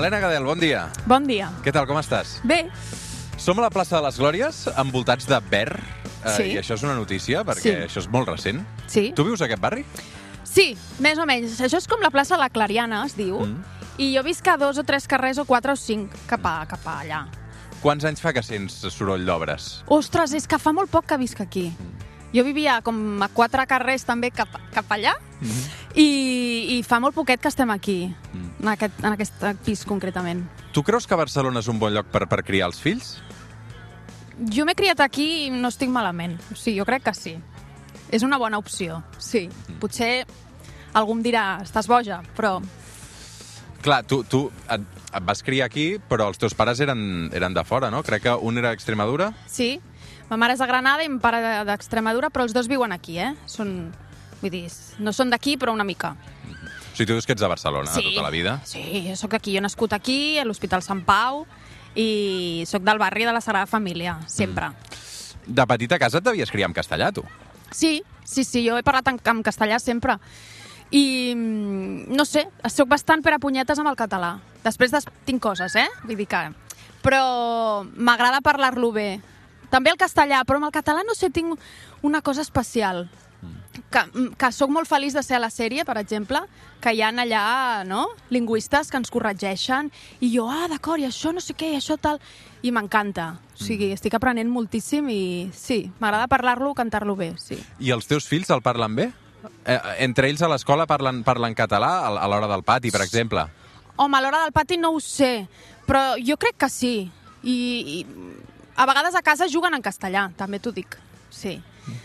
Helena Gadel, bon dia. Bon dia. Què tal, com estàs? Bé. Som a la plaça de les Glòries, envoltats de verd, Sí. i això és una notícia, perquè Sí. això és molt recent. Sí. Tu vius a aquest barri? Sí, més o menys. Això és com la plaça La Clariana, es diu. I jo visc a 2 o 3 carrers, o 4 o 5, cap a allà. Quants anys fa que sents soroll d'obres? Ostres, és que fa molt poc que visc aquí. Jo vivia com a 4 carrers també cap allà, i fa molt poquet que estem aquí, en aquest pis concretament. Tu creus que Barcelona és un bon lloc per criar els fills? Jo m'he criat aquí i no estic malament. Sí, jo crec que sí. És una bona opció, sí. Potser algú em dirà, estàs boja, però... Clar, tu et vas criar aquí, però els teus pares eren de fora, no? Crec que un era d'Extremadura. Sí, ma mare és de Granada i mon pare d'Extremadura, però els dos viuen aquí, Vull dir, no són d'aquí, però una mica. O sigui, tu dius que ets de Barcelona tota la vida? Sí, jo soc d'aquí. Jo he nascut aquí, a l'Hospital Sant Pau, i soc del barri de la Sagrada Família, sempre. De petita a casa et devies criar en castellà, tu? Sí, jo he parlat en castellà sempre. I, no sé, soc bastant per a punyetes amb el català. Després tinc coses, Vull dir que... Però m'agrada parlar-lo bé. També el castellà, però amb el català, no sé, tinc una cosa especial. Que sóc molt feliç de ser a la sèrie, per exemple, que hi ha allà, no?, lingüistes que ens corregeixen, i jo, d'acord, i això no sé què, i això tal... I m'encanta. O sigui, estic aprenent moltíssim i sí, m'agrada parlar-lo, cantar-lo bé, sí. I els teus fills el parlen bé? Entre ells a l'escola parlen català a l'hora del pati, per exemple? Home, a l'hora del pati no ho sé, però jo crec que sí. I a vegades a casa juguen en castellà, també t'ho dic, sí.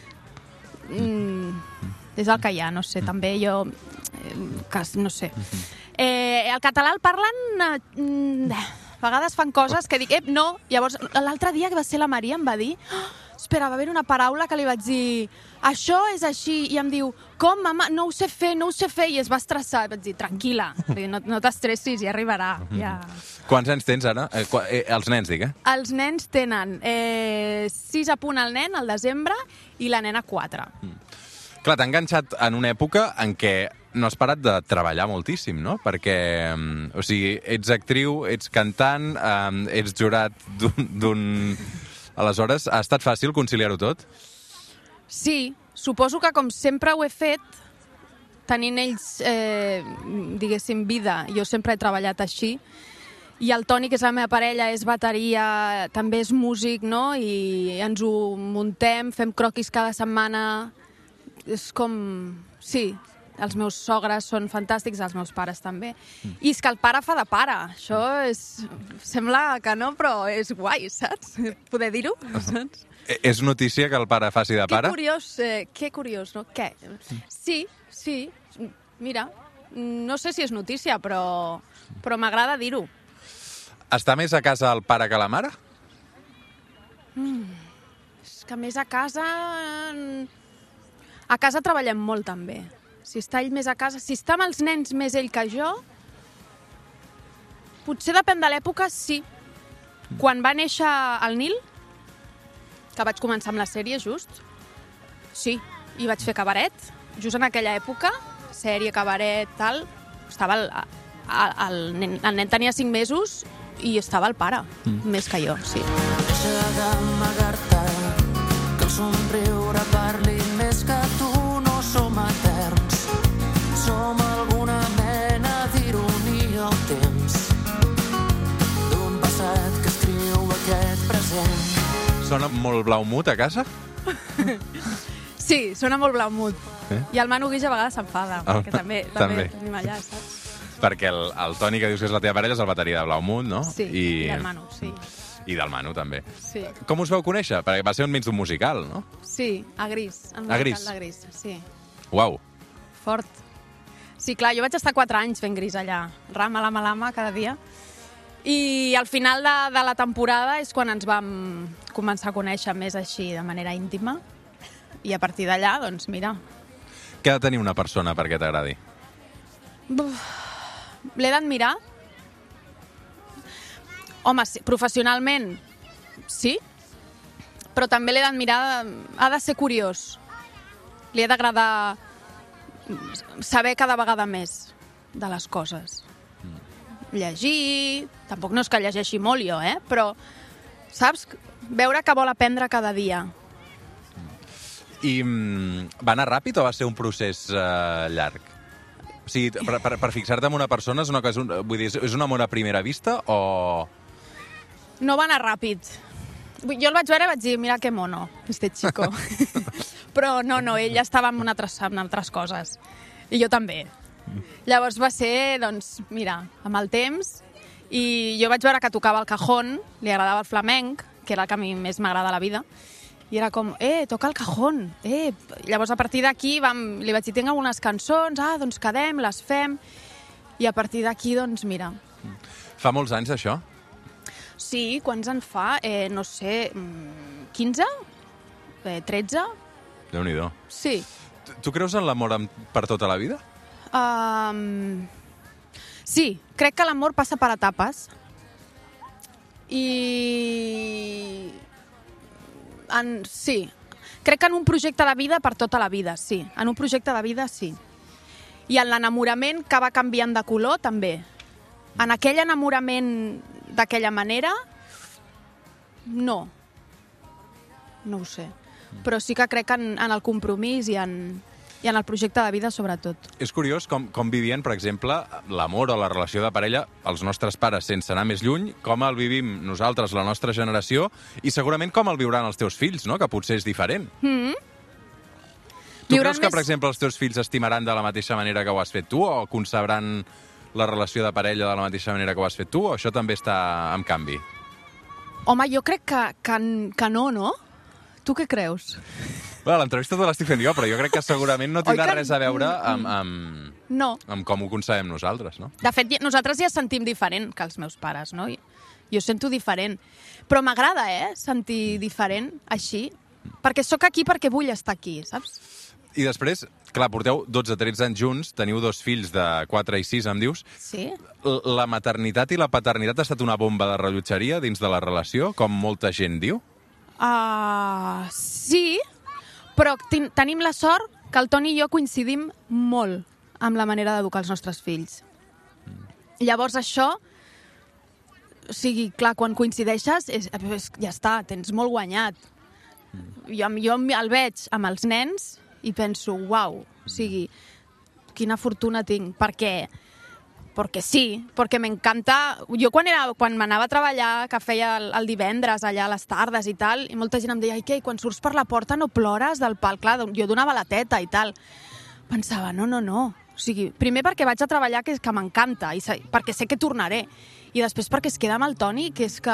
És el que hi ha, no sé, també jo... no sé. El català el parlen... A vegades fan coses que dic, no. Llavors, l'altre dia que va ser la Maria em va dir... Espera, va haver una paraula que li vaig dir això és així, i em diu com, mama, no ho sé fer, i es va estressar. Vaig dir, tranquil·la, no t'estressis, ja arribarà. Ja. Quants anys tens ara? Els nens, dic, Els nens tenen 6 a punt el nen, al desembre, i la nena 4. Clar, t'ha enganxat en una època en què no has parat de treballar moltíssim, no? Perquè, o sigui, ets actriu, ets cantant, ets jurat d'un... Aleshores, ha estat fàcil conciliar-ho tot? Sí, suposo que com sempre ho he fet, tenint ells, diguéssim, vida, jo sempre he treballat així, i el Toni, que és la meva parella, és bateria, també és músic, no?, i ens ho muntem, fem croquis cada setmana, és com... Sí, els meus sogres són fantàstics, els meus pares també. I és que el pare fa de pare. Això és... Sembla que no, però és guai, saps? Poder dir-ho, saps? És notícia que el pare faci de pare? Que curiós, no? Què? Sí. Mira, no sé si és notícia, però m'agrada dir-ho. Està més a casa el pare que la mare? És que més a casa... A casa treballem molt, també. Si està ell més a casa... Si està amb els nens més ell que jo... Potser depèn de l'època, sí. Quan va néixer el Nil, que vaig començar amb la sèrie, just, sí, i vaig fer cabaret, just en aquella època, sèrie, cabaret, tal, estava el nen tenia 5 mesos i estava el pare, més que jo, sí. Deixa d'amagar-te, que el somriure parli més que tu, no som eterns. Som alguna mena d'ironia al temps d'un passat que escriu aquest present. Sona molt blau mut a casa? Sí, sona molt blau mut. I el Manu Guix a vegades s'enfada, perquè també tenim allà, saps? Perquè el Toni, que dius que és la teva parella, és el bateria de Blau Mut, no? Sí, i del Manu, sí. I del Manu, també. Sí. Com us vau conèixer? Perquè va ser enmig d'un musical, no? Sí, a Gris. A Gris? A Gris, sí. Uau. Fort. Sí, clar, jo vaig estar 4 anys fent Gris allà. Rama, lama, cada dia. I al final de la temporada és quan ens vam començar a conèixer més així, de manera íntima. I a partir d'allà, doncs, mira... Què ha de tenir una persona perquè t'agradi? L'he d'admirar. Home, sí, professionalment, sí. Però també l'he d'admirar, ha de ser curiós. Li ha d'agradar saber cada vegada més de les coses. llegir, tampoc no és que llegeixi molt jo, però, saps, veure que vol aprendre cada dia. I va anar ràpid o va ser un procés llarg? O sigui, per fixar-te en una persona és una cosa, vull dir, és un amor a primera vista o... No va anar ràpid. Jo el vaig veure i vaig dir, mira que mono, este chico. Però no, ell estava en altres coses. I jo també. Llavors va ser, doncs, mira, amb el temps, i jo vaig veure que tocava el cajón, li agradava el flamenc, que era el que a mi més m'agrada a la vida, i era com, toca el cajón, Llavors, a partir d'aquí, li vaig dir, tinc algunes cançons, doncs quedem, les fem, i a partir d'aquí, doncs, mira. Fa molts anys, això? Sí, quants en fa? No sé, 15? 13? Déu-n'hi-do. Sí. Tu creus en l'amor per tota la vida? Sí, crec que l'amor passa per etapes. I... sí, crec que en un projecte de vida per tota la vida, sí. En un projecte de vida, sí. I en l'enamorament que va canviant de color, també. En aquell enamorament d'aquella manera, no. No ho sé. Però sí que crec en el compromís i en el projecte de vida, sobretot. És curiós com vivien, per exemple, l'amor o la relació de parella els nostres pares sense anar més lluny, com el vivim nosaltres, la nostra generació, i segurament com el viuran els teus fills, no? Que potser és diferent. Tu creus que, per exemple, els teus fills estimaran de la mateixa manera que ho has fet tu, o concebran la relació de parella de la mateixa manera que ho has fet tu, o això també està en canvi? Home, jo crec que no? Tu què creus? Bé, l'entrevista te l'estic fent jo, però jo crec que segurament no tindrà res a veure amb com ho concebem nosaltres, no? De fet, nosaltres ja sentim diferent que els meus pares, no? Jo sento diferent. Però m'agrada, sentir diferent així, perquè sóc aquí perquè vull estar aquí, saps? I després, clar, porteu 12-13 anys junts, teniu 2 fills de 4 i 6, em dius. Sí. La maternitat i la paternitat ha estat una bomba de rellotgeria dins de la relació, com molta gent diu? Sí, però tenim la sort que el Toni i jo coincidim molt amb la manera d'educar els nostres fills. Llavors això, o sigui, clar, quan coincideixes, ja està, tens molt guanyat. Jo el veig amb els nens i penso, uau, o sigui, quina fortuna tinc. Per què? Perquè sí, perquè m'encanta... Jo quan m'anava a treballar, que feia el divendres allà a les tardes i tal, i molta gent em deia, què, quan surts per la porta no plores del pal? Clar, jo donava la teta i tal. Pensava, no. O sigui, primer perquè vaig a treballar, que m'encanta, i perquè sé que tornaré. I després perquè es queda amb el Toni, que és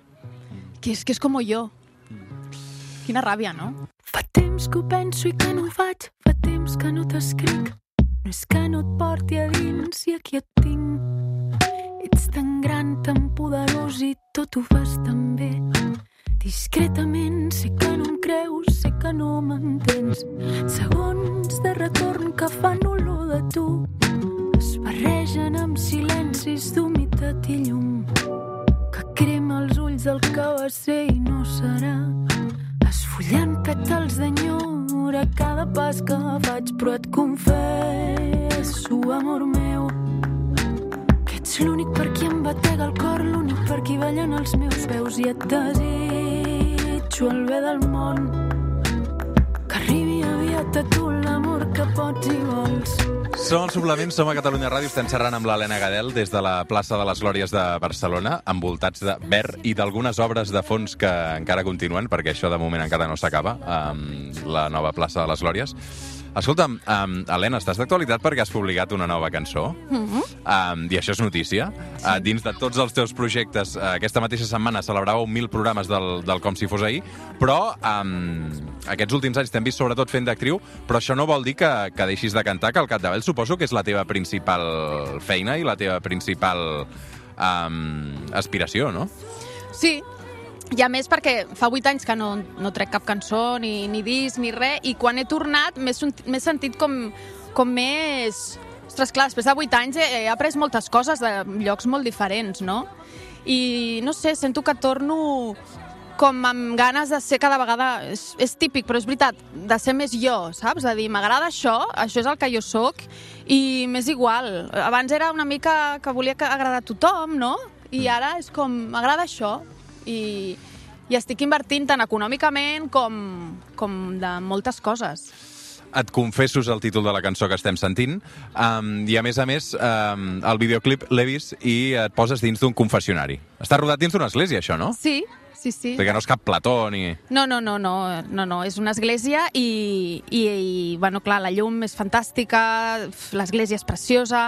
com jo. Quina ràbia, no? Fa temps que ho penso i que no ho faig, fa temps que no t'escric. No és que no et porti a dins i aquí et tinc. Ets tan gran, tan poderós i tot ho fas tan bé. Discretament, sé que no em creus, sé que no m'entens. Segons de retorn que fan olor de tu es barregen amb silencis d'humitat i llum que crema els ulls del que va ser i no serà. Esfollant pètals d'enyor a cada pas que faig, però et confesso, amor meu, que ets l'únic per qui em batega el cor, l'únic per qui ballen els meus peus, i et desitjo el bé del món, que arribi aviat a tu l'amor que pots i vols. Som al Suplement, som a Catalunya Ràdio, estem xerrant amb l'Helena Gadel des de la plaça de les Glòries de Barcelona, envoltats de verd i d'algunes obres de fons que encara continuen, perquè això de moment encara no s'acaba, la nova plaça de les Glòries. Escolta'm, Helena, estàs d'actualitat perquè has publicat una nova cançó, i això és notícia. Sí. Dins de tots els teus projectes, aquesta mateixa setmana celebràveu 1000 programes del Com si fos ahir, però aquests últims anys t'hem vist sobretot fent d'actriu, però això no vol dir que deixis de cantar, que al capdavall suposo que és la teva principal feina i la teva principal aspiració, no? Sí. I a més perquè fa 8 anys que no trec cap cançó, ni disc, ni res, i quan he tornat m'he sentit com més... Ostres, clar, després de 8 anys he après moltes coses de llocs molt diferents, no? I, no sé, sento que torno com amb ganes de ser cada vegada... És típic, però és veritat, de ser més jo, saps? De dir, m'agrada això és el que jo sóc, i m'és igual. Abans era una mica que volia agradar a tothom, no? I ara és com, m'agrada això, i estic invertint tant econòmicament com de moltes coses. Et confessos el títol de la cançó que estem sentint, i a més, el videoclip l'he vist i et poses dins d'un confessionari. Està rodat dins d'una església, això, no? Sí. Perquè no és cap plató ni... No, és una església i bueno, clar, la llum és fantàstica, l'església és preciosa.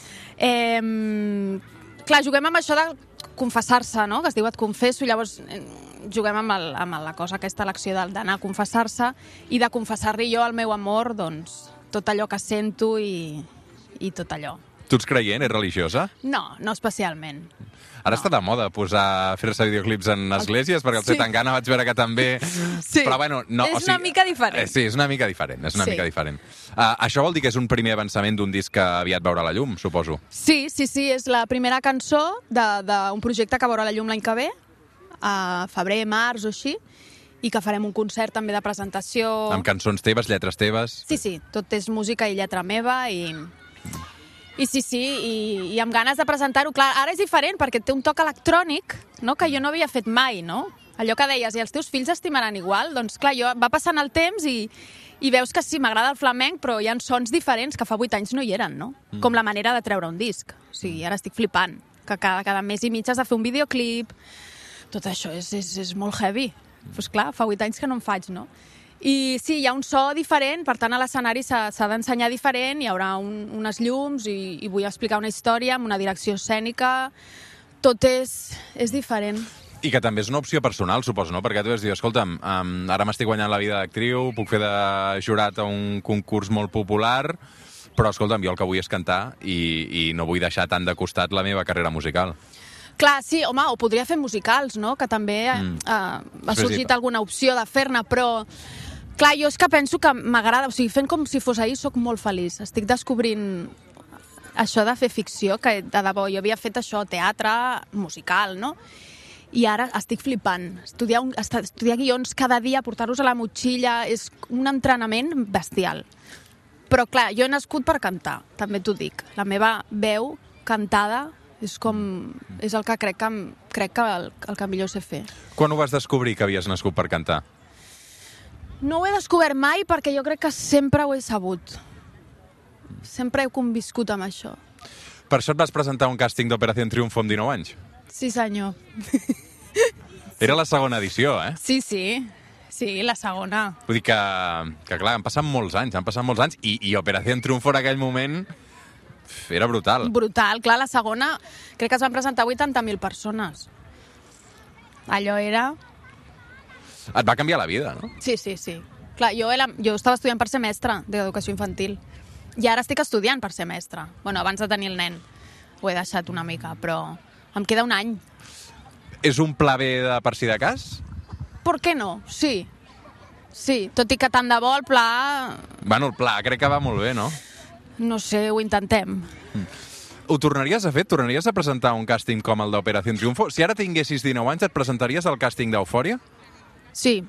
Clar, juguem amb això de confessar-se, no? Que es diu et confesso, i llavors juguem amb la cosa aquesta, l'acció d'anar a confessar-se i de confessar-li jo al meu amor, doncs, tot allò que sento i tot allò. Tu ets creient? Ets religiosa? No especialment. Ara està de moda fer-se videoclips en esglésies, perquè el Zetangana vaig veure que també... Sí, però bueno, no, una mica diferent. Sí, és una mica diferent, mica diferent. Això vol dir que és un primer avançament d'un disc que aviat veurà la llum, suposo? Sí, és la primera cançó d'un projecte que veurà la llum l'any que ve, a febrer, març o així, i que farem un concert també de presentació... Amb cançons teves, lletres teves? Sí, tot és música i lletra meva, i amb ganes de presentar-ho. Clar, ara és diferent perquè té un toc electrònic, no?, que jo no havia fet mai, no? Allò que deies, i els teus fills estimaran igual, doncs clar, va passant el temps i veus que sí, m'agrada el flamenc, però hi ha sons diferents que fa 8 anys no hi eren, no? Com la manera de treure un disc. O sigui, ara estic flipant, que cada mes i mig has de fer un videoclip. Tot això és molt heavy. Doncs clar, fa 8 anys que no en faig, no? I sí, hi ha un so diferent, per tant a l'escenari s'ha d'ensenyar diferent, hi haurà unes llums i vull explicar una història amb una direcció escènica. Tot és diferent. I que també és una opció personal, suposo, no? Perquè tu vas dir, escolta'm, ara m'estic guanyant la vida d'actriu, puc fer de jurat a un concurs molt popular, però escolta'm, jo el que vull és cantar i no vull deixar tant de costat la meva carrera musical. Clar, sí, home, o podria fer musicals, no?, que també ha sorgit alguna opció de fer-ne, però clar, jo és que penso que m'agrada, o sigui, fent com si fos ahir soc molt feliç. Estic descobrint això de fer ficció, que de debò jo havia fet això, teatre, musical, no? I ara estic flipant. Estudiar guions cada dia, portar-los a la motxilla, és un entrenament bestial. Però clar, jo he nascut per cantar, també t'ho dic. La meva veu cantada és el que crec que el que millor sé fer. Quan ho vas descobrir, que havies nascut per cantar? No ho he descobert mai perquè jo crec que sempre ho he sabut. Sempre he conviscut amb això. Per això et vas presentar un càsting d'Operació Triunfo amb 19 anys? Sí, senyor. Era la segona edició, eh? Sí, la segona. Vull dir que clar, han passat molts anys, i Operació Triunfo en aquell moment era brutal. Brutal, clar, la segona, crec que es van presentar 80.000 persones. Allò era... Et va canviar la vida, no? Sí. Clar, jo estava estudiant per ser mestra d'educació infantil, i ara estic estudiant per ser mestra. Bueno, abans de tenir el nen ho he deixat una mica, però em queda un any. És un pla B de per si de cas? Per què no? Sí, tot i que tant de bo el pla... Bueno, el pla crec que va molt bé, no? No sé, ho intentem. Ho tornaries a fer? Tornaries a presentar un càsting com el d'Operació Triunfo? Si ara tinguessis 19 anys, et presentaries al càsting d'Eufòria? Sí.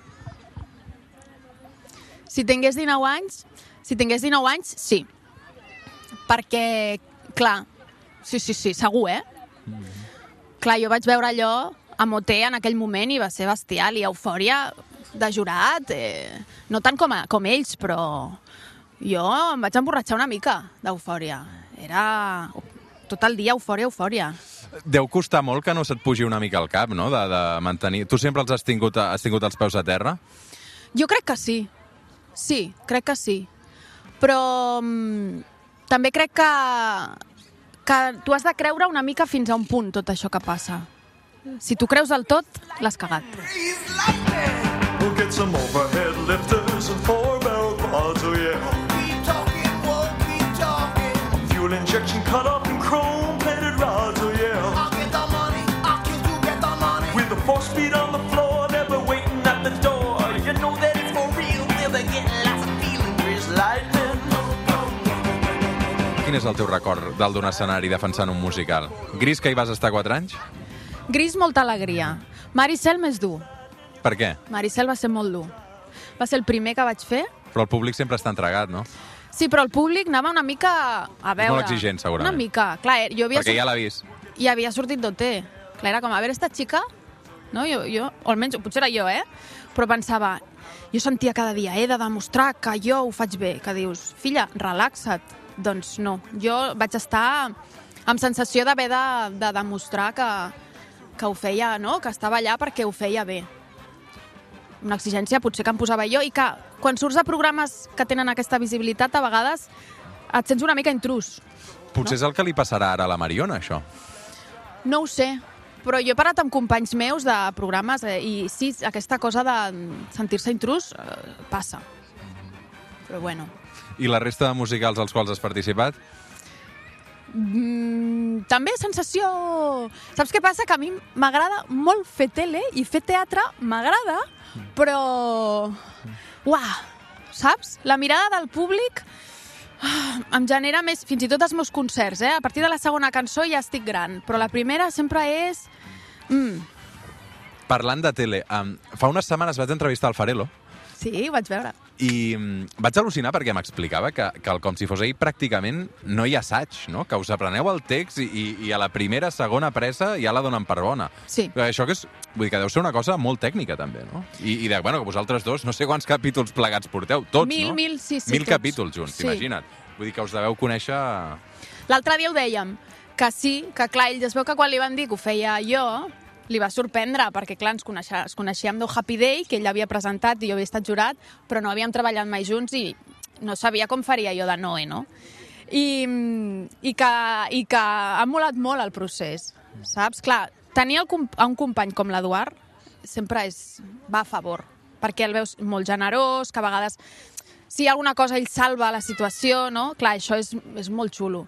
Si tingués 19 anys, sí. Perquè, clar, sí, segur, Clar, jo vaig veure allò a OT en aquell moment i va ser bestial, i Eufòria de jurat, no tant com ells, però jo em vaig emborratxar una mica d'Eufòria. Era tot el dia Eufòria. Deu costar molt que no se't pugi una mica al cap, no?, de mantenir... Tu sempre els has tingut els peus a terra? Jo crec que sí. Sí, crec que sí. Però també crec que tu has de creure una mica fins a un punt tot això que passa. Si tu creus del tot, l'has cagat. We'll get some overhead lifters and 4-barrel quads, oh yeah. Keep talking. Fuel injection cut up in chrome-plated rods, oh yeah. I'll get the money, I'll kill to get the money. With the 4-speed on the floor, never waiting at the door. You know that it's for real, never getting lots of feeling. Grease lightning. Quin és el teu record dalt d'un escenari defensant un musical? Gris, que hi vas estar 4 anys? Gris, molta alegria. Mar i cel, més dur. Per què? Maricel va ser molt dur. Va ser el primer que vaig fer. Però el públic sempre està entregat, no? Sí, però el públic anava una mica a veure. És molt exigent, segurament. Una mica. Clar, jo havia Perquè ja l'ha vist. I havia sortit d'OT. Clar, era com, a veure, esta xica... No? Jo, o almenys, potser era jo, Però pensava, jo sentia cada dia, he de demostrar que jo ho faig bé. Que dius, filla, relaxa't. Doncs no. Jo vaig estar amb sensació d'haver de demostrar que ho feia, no? Que estava allà perquè ho feia bé. Una exigència potser que em posava jo i que quan surts de programes que tenen aquesta visibilitat, a vegades et sents una mica intrus. Potser és el que li passarà ara a la Mariona, això. No ho sé, però jo he parlat amb companys meus de programes i sí, aquesta cosa de sentir-se intrus passa. Però bueno. I la resta de musicals als quals has participat? També sensació... Saps què passa? Que a mi m'agrada molt fer tele i fer teatre m'agrada, però... Uah! Saps? La mirada del públic em genera més... Fins i tot els meus concerts, A partir de la segona cançó ja estic gran, però la primera sempre és... Parlant de tele, fa unes setmanes vaig entrevistar el Farelo. Sí, ho vaig veure. I vaig al·lucinar perquè m'explicava que el Com si fos ahir pràcticament no hi ha assaig, no? Que us apreneu el text i a la primera, segona pressa ja la donen per bona. Sí. Això que és, vull dir que deu ser una cosa molt tècnica, també, no? I que vosaltres dos, no sé quants capítols plegats porteu, tots, no? 1.000 capítols junts, sí. Imagina't. Vull dir que us deveu conèixer... L'altre dia ho dèiem, que sí, que clar, ell es veu que quan li van dir que ho feia jo, li va sorprendre, perquè clar, es coneixíem d'O Happy Day, que ell havia presentat i jo havia estat jurat, però no havíem treballat mai junts i no sabia com faria jo de Noé, no? I que ha molat molt el procés, saps? Clar, tenir un company com l'Eduard sempre va a favor, perquè el veus molt generós, que a vegades si hi ha alguna cosa ell salva la situació, no? Clar, això és molt xulo.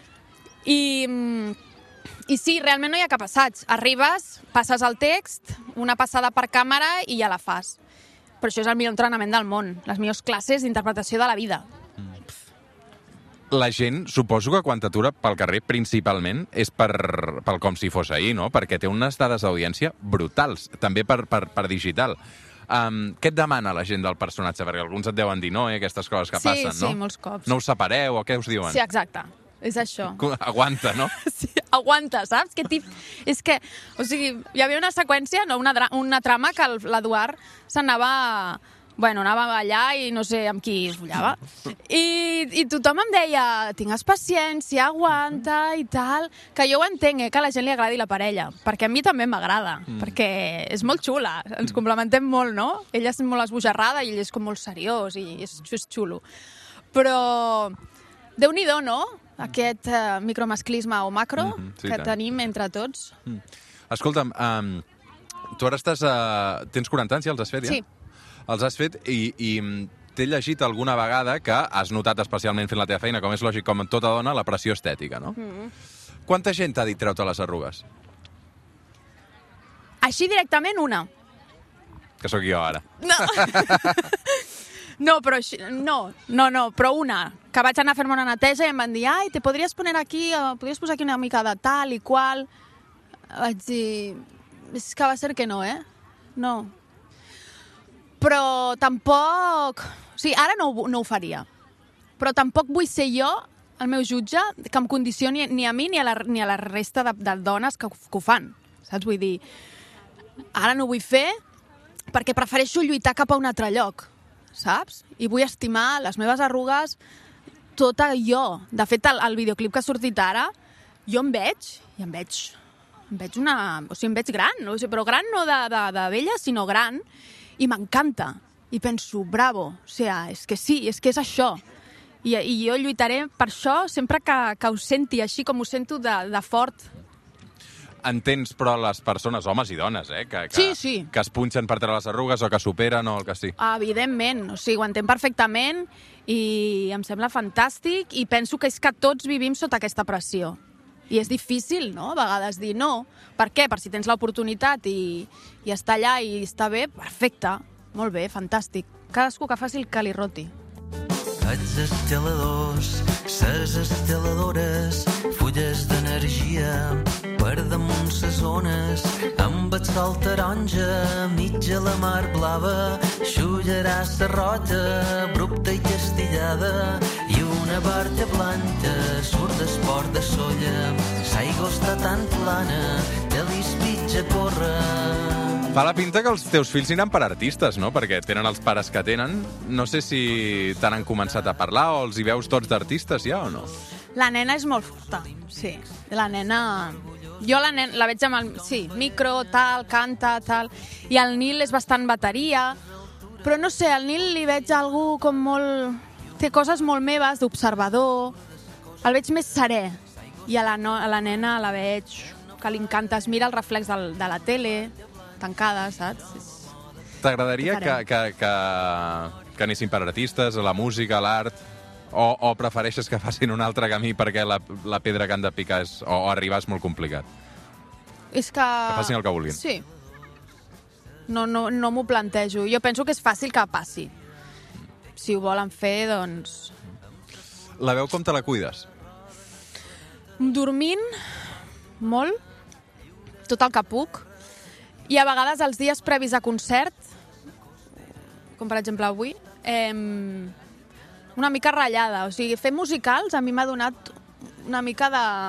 I sí, realment no hi ha cap assaig. Arribes, passes el text, una passada per càmera i ja la fas. Però això és el millor entrenament del món, les millors classes d'interpretació de la vida. La gent, suposo que quan t'atura pel carrer principalment és pel Com si fos ahir, no? Perquè té unes dades d'audiència brutals, també per digital. Què et demana la gent del personatge? Perquè alguns et deuen dir no, aquestes coses que passen, no? Sí, molts cops. No us separeu o què us diuen? Sí, exacte. És això. Aguanta, no? Sí, aguanta, saps? És que, o sigui, hi havia una seqüència, no, una trama que l'Eduard s'anava... Bueno, anava allà i no sé amb qui es follava. I tothom em deia, tingues paciència, aguanta i tal. Que jo ho entenc, que a la gent li agradi la parella. Perquè a mi també m'agrada. Perquè és molt xula. Ens complementem molt, no? Ella és molt esbojarrada i ell és com molt seriós i és xulo. Però Déu-n'hi-do, no? Aquest micromasclisme o macro sí, que tenim entre tots. Escolta'm, tu ara tens 40 anys i els has fet, ja? Sí. Els has fet i t'he llegit alguna vegada que has notat especialment fent la teva feina, com és lògic, com en tota dona, la pressió estètica, no? Quanta gent t'ha dit treu-te les arrugues? Així directament una. Que sóc jo ara. No. No, però una. Que vaig anar a fer-me una neteja i em van dir, ai, te podries poner aquí, podries posar aquí una mica de tal i qual. Vaig dir, és que va ser que no, No. Però tampoc... O sigui, ara no ho faria. Però tampoc vull ser jo, el meu jutge, que em condicioni ni a mi ni a la resta de dones que ho fan. Saps? Vull dir, ara no ho vull fer perquè prefereixo lluitar cap a un altre lloc. Saps? I vull estimar les meves arrugues tota jo. De fet, el videoclip que ha sortit ara, jo em veig una... O sigui, em veig gran, no? O sigui, però gran no de vella, sinó gran, i m'encanta. I penso, bravo, o sigui, és que sí, és que és això. I jo lluitaré per això sempre que ho senti així com ho sento de fort. Entens, però, les persones, homes i dones, sí. Que es punxen per treure les arrugues o que superen o el que sí. Evidentment, o sigui, ho entenc perfectament i em sembla fantàstic i penso que és que tots vivim sota aquesta pressió. I és difícil, no?, a vegades dir no. Per què? Per si tens l'oportunitat i està allà i està bé, perfecte. Molt bé, fantàstic. Cadascú que faci el que li roti. Els escaladors, ses escaladores, fulles d'energia per damunt ses ones, amb el sol taronja, mitja la mar blava, xullaràs la roja, abrupta i castillada, i una barca blanca surt d'esport de solla, l'aigua està tan plana que l'ispitja corre. Fa la pinta que els teus fills aniran per artistes, no? Perquè tenen els pares que tenen. No sé si t'han començat a parlar o els hi veus tots d'artistes ja o no? La nena és molt forta, sí. La nena... Jo la veig amb el... Sí, micro, tal, canta, tal... I el Nil és bastant bateria, però no sé, al Nil li veig algú com molt... Té coses molt meves, d'observador... El veig més serè. I a la nena la veig que li encanta, es mira el reflex de la tele, tancada, saps? T'agradaria que anessin per artistes, a la música, a l'art... O prefereixes que facin un altre camí perquè la pedra que han de picar o arribar és molt complicat? És que facin el que vulguin. Sí. No m'ho plantejo. Jo penso que és fàcil que passi. Si ho volen fer, doncs... La veu com te la cuides? Dormint molt, tot el que puc, i a vegades els dies previs a concert, com per exemple avui, una mica ratllada. O sigui, fer musicals a mi m'ha donat una mica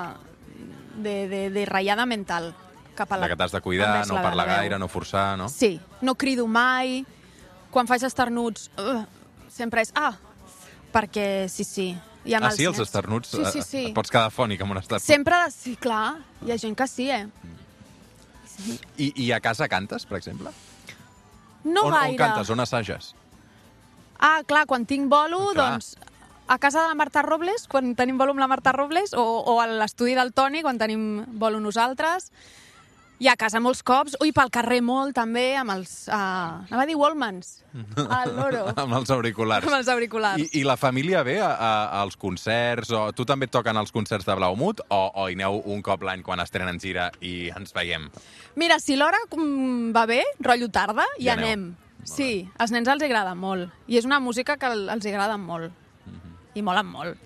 de ratllada mental. De que t'has de cuidar, no parlar gaire, no forçar, no? Sí, no crido mai. Quan faig esternuts, sempre és... perquè sí. I amb sí, els esternuts? Sí. Et pots quedar fònic amb un esternut? Sempre, sí, clar. Hi ha gent que sí, Sí. I a casa cantes, per exemple? No gaire. On cantes? On assages? Clar, quan tinc bolo, doncs a casa de la Marta Robles, quan tenim bolo amb la Marta Robles, o a l'estudi del Toni, quan tenim bolo nosaltres, i a casa molts cops, pel carrer molt, també, amb els... anava a dir Wallmans, al loro. Amb els auriculars. Amb els auriculars. I la família ve als concerts, o tu també et toquen els concerts de Blaumut, o hi aneu un cop l'any quan estrenen gira i ens veiem? Mira, si l'hora va bé, rotllo tarda, i anem. Sí, als nens els agrada molt. I és una música que els agrada molt. I molen molt.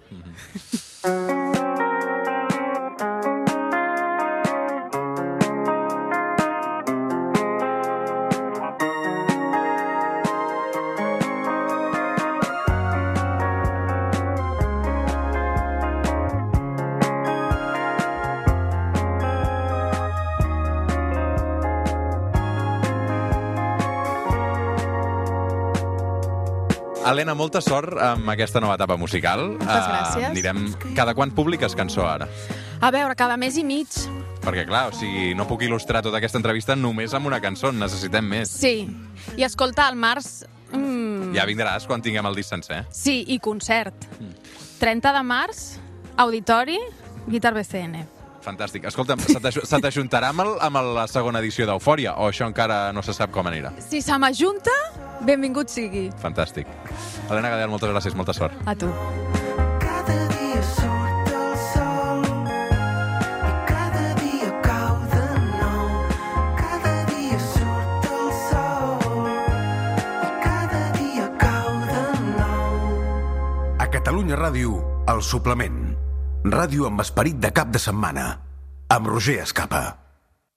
Helena, molta sort amb aquesta nova etapa musical. Moltes gràcies. Cada quan publiques cançó ara? A veure, cada mes i mig. Perquè, clar, no puc il·lustrar tota aquesta entrevista només amb una cançó, necessitem més. Sí, i escolta, al març... Ja vindràs quan tinguem el disc sencer. Sí, i concert. 30 de març, auditori, Guitar BCN. Fantàstic. Escolta'm, se t'ajuntarà amb la segona edició d'Eufòria, o això encara no se sap com anirà? Si se m'ajunta, benvingut sigui. Fantàstic. Helena Gabriel, moltes gràcies, molta sort. A tu. Cada dia surt el sol i cada dia cau de nou. Cada dia surt el sol i cada dia cau de nou. A Catalunya Ràdio, El Suplement. Ràdio amb esperit de cap de setmana. Amb Roger Escapa.